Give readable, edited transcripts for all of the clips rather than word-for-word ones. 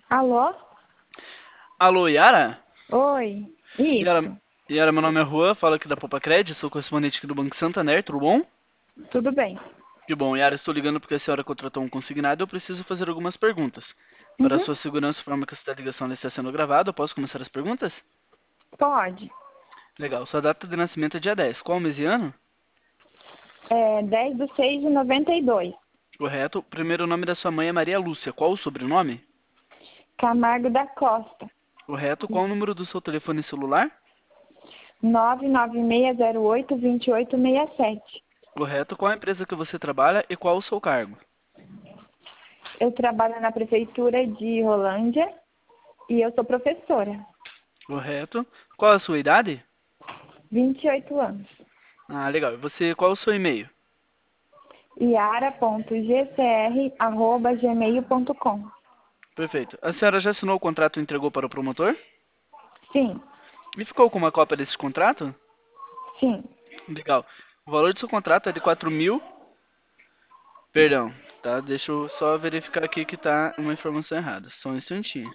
Alô? Alô, Yara? Oi. Yara, Isso. Yara, meu nome é Juan, falo aqui da Poupa Cred, sou correspondente aqui do Banco Santander, tudo bom? Tudo bem. Que bom, Yara, estou ligando porque a senhora contratou um consignado e eu preciso fazer algumas perguntas. Para a Uhum. sua segurança, forma que esta ligação está sendo gravada, eu posso começar as perguntas? Pode. Legal, sua data de nascimento é dia 10. Qual mês e ano? É 10/6/92. Correto. O primeiro nome da sua mãe é Maria Lúcia, qual o sobrenome? Camargo da Costa. Correto. Qual o número do seu telefone celular? 996082867. Correto. Qual a empresa que você trabalha e qual o seu cargo? Eu trabalho na prefeitura de Rolândia e eu sou professora. Correto. Qual a sua idade? 28 anos. Ah, legal. E você, qual o seu e-mail? iara.gcr@gmail.com. Perfeito. A senhora já assinou o contrato e entregou para o promotor? Sim, E ficou com uma cópia desse contrato? sim. Legal. O valor do seu contrato é de 4.000. Perdão, tá? Deixa eu só verificar aqui que tá uma informação errada. Só um instantinho.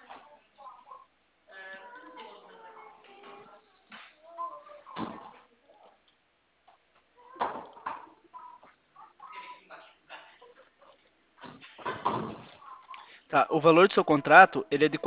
Tá, o valor do seu contrato, ele é de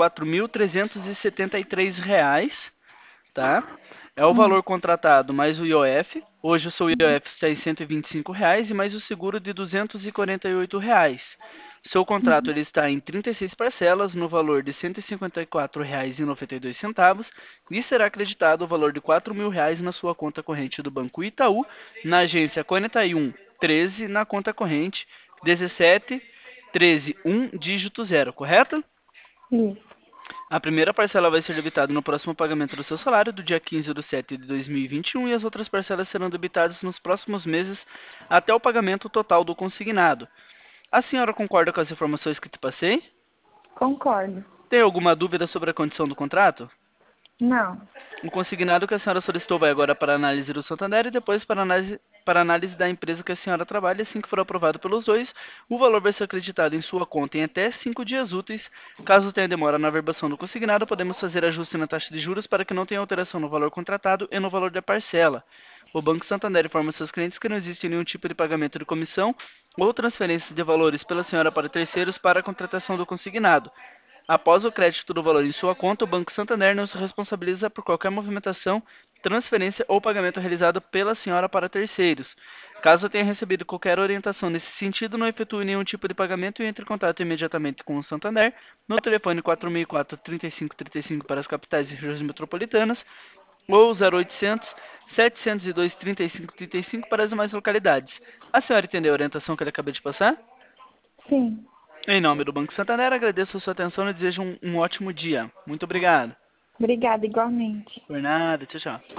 R$ 4.373, tá? É o Hum, valor contratado mais o IOF. Hoje o seu IOF está em R$ 125 e mais o seguro de R$ 248. Seu contrato uhum. ele está em 36 parcelas no valor de R$ 154,92 e será acreditado o valor de R$ 4.000 na sua conta corrente do Banco Itaú, na agência 4113, na conta corrente 17 13 1 dígito 0, correto? Isso. A primeira parcela vai ser debitada no próximo pagamento do seu salário, do dia 15/7/2021, e as outras parcelas serão debitadas nos próximos meses até o pagamento total do consignado. A senhora concorda com as informações que te passei? Concordo. Tem alguma dúvida sobre a condição do contrato? Não. O consignado que a senhora solicitou vai agora para a análise do Santander e depois para análise da empresa que a senhora trabalha. Assim que for aprovado pelos dois, o valor vai ser acreditado em sua conta em até 5 dias úteis. Caso tenha demora na verbação do consignado, podemos fazer ajuste na taxa de juros para que não tenha alteração no valor contratado e no valor da parcela. O Banco Santander informa seus clientes que não existe nenhum tipo de pagamento de comissão ou transferência de valores pela senhora para terceiros para a contratação do consignado. Após o crédito do valor em sua conta, o Banco Santander não se responsabiliza por qualquer movimentação, transferência ou pagamento realizado pela senhora para terceiros. Caso tenha recebido qualquer orientação nesse sentido, não efetue nenhum tipo de pagamento e entre em contato imediatamente com o Santander no telefone 4004 3535 para as capitais e regiões metropolitanas ou 0800 702 3535 para as demais localidades. A senhora entendeu a orientação que ele acabou de passar? Sim. Em nome do Banco Santander, agradeço a sua atenção e desejo um ótimo dia. Muito obrigado. Obrigada, igualmente. Por nada, tchau, tchau.